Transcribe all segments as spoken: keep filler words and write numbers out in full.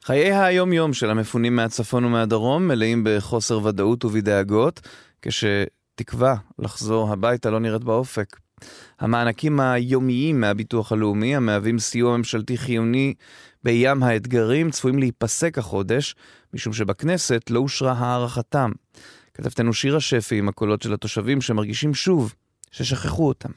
חיי היום-יום של המפונים מהצפון ומהדרום מלאים בחוסר ודאות ובדאגות, כשתקווה לחזור הביתה לא נראית באופק. המענקים היומיים מהביטוח הלאומי, המהווים סיוע ממשלתי חיוני בים האתגרים, צפויים להיפסק החודש, משום שבכנסת לא אושרה הערכתם. כתבתנו שירה שפי עם הקולות של התושבים שמרגישים שוב ששכחו אותם.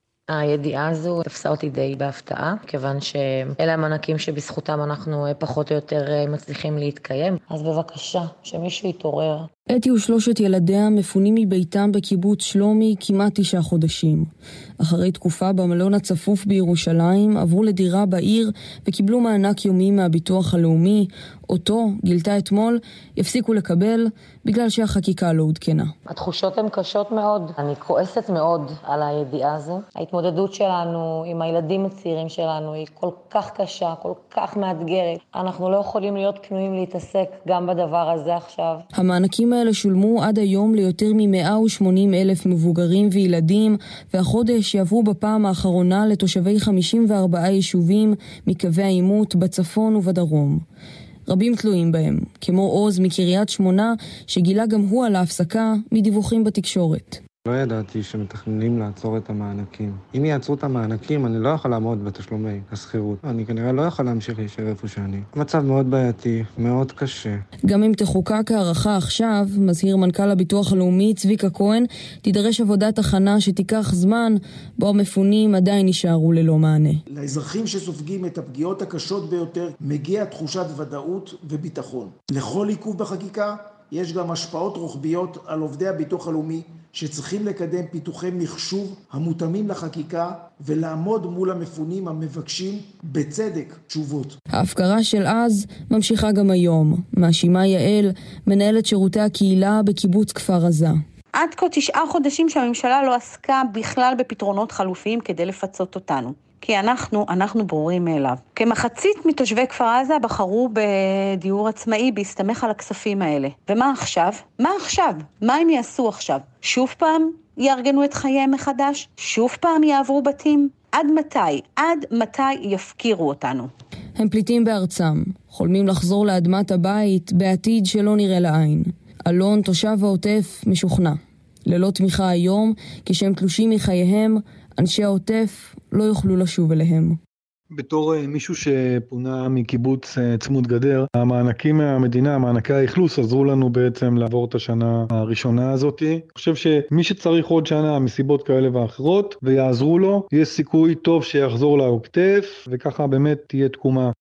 הידיעה הזו תפסה אותי די בהפתעה, כיוון שאלה המענקים שבזכותם אנחנו פחות או יותר מצליחים להתקיים. אז בבקשה, שמישהו יתעורר. אתי ושלושת ילדיה מפונים מביתם בקיבוץ שלומי כמעט תשעה חודשים. אחרי תקופה במלון הצפוף בירושלים עברו לדירה בעיר וקיבלו מענק יומי מהביטוח הלאומי. אותו, גילתה אתמול, יפסיקו לקבל בגלל שהחקיקה לא עודכנה. התחושות הן קשות מאוד. אני כועסת מאוד על הידיעה הזו. ההתמודדות שלנו עם הילדים הצעירים שלנו היא כל כך קשה, כל כך מאתגרת. אנחנו לא יכולים להיות פנויים להתעסק גם בדבר הזה עכשיו. המענקים האלה שולמו עד היום ליותר מ-מאה ושמונים אלף מבוגרים וילדים, והחודש יעברו בפעם האחרונה לתושבי חמישים וארבעה יישובים מקווי העימות בצפון ובדרום. רבים תלויים בהם, כמו עוז מקריית שמונה, שגילה גם הוא על ההפסקה מדיווחים בתקשורת. לא ידעתי שמתכננים לעצור את המענקים. אם יעצרו את המענקים, אני לא יכול לעמוד בתשלומי הסחירות. אני כנראה לא יכול להמשיך להישאר איפה שאני. מצב מאוד בעייתי, מאוד קשה. גם אם תחוקק הערכה עכשיו, מזהיר מנכ"ל הביטוח הלאומי צביקה כהן, תידרש עבודת הכנה שתיקח זמן, בו המפונים עדיין יישארו ללא מענה. לאזרחים שסופגים את הפגיעות הקשות ביותר, מגיע תחושת ודאות וביטחון. לכל עיכוב בחקיקה, יש גם השפעות רוחביות על עובדי הביטוח הלאומי, שצריכים לקדם פיתוחי מחשוב המותאמים לחקיקה ולעמוד מול המפונים המבקשים בצדק תשובות. ההפקרה של אז ממשיכה גם היום. מאשימה יעל, מנהלת שירותי הקהילה בקיבוץ כפר עזה. עד כה תשעה חודשים שהממשלה לא עסקה בכלל בפתרונות חלופיים כדי לפצות אותנו. כי אנחנו, אנחנו ברורים מאליו. כמחצית מתושבי כפר עזה בחרו בדיור עצמאי בהסתמך על הכספים האלה. ומה עכשיו? מה עכשיו? מה הם יעשו עכשיו? שוב פעם יארגנו את חייהם מחדש? שוב פעם יעברו בתים? עד מתי? עד מתי יפקירו אותנו? הם פליטים בארצם, חולמים לחזור לאדמת הבית בעתיד שלא נראה לעין. אלון, תושב העוטף, משוכנע. ללא תמיכה היום, כשהם תלושים מחייהם, אנשי העוטף לא יוכלו לשוב אליהם. בתור מישהו שפונה מקיבוץ צמוד גדר, המענקים מהמדינה, מענקי האכלוס, עזרו לנו בעצם לעבור את השנה הראשונה הזאת. אני חושב שמי שצריך עוד שנה מסיבות כאלה ואחרות ויעזרו לו, יש סיכוי טוב שיחזור לעוטף, וככה באמת תהיה תקומה.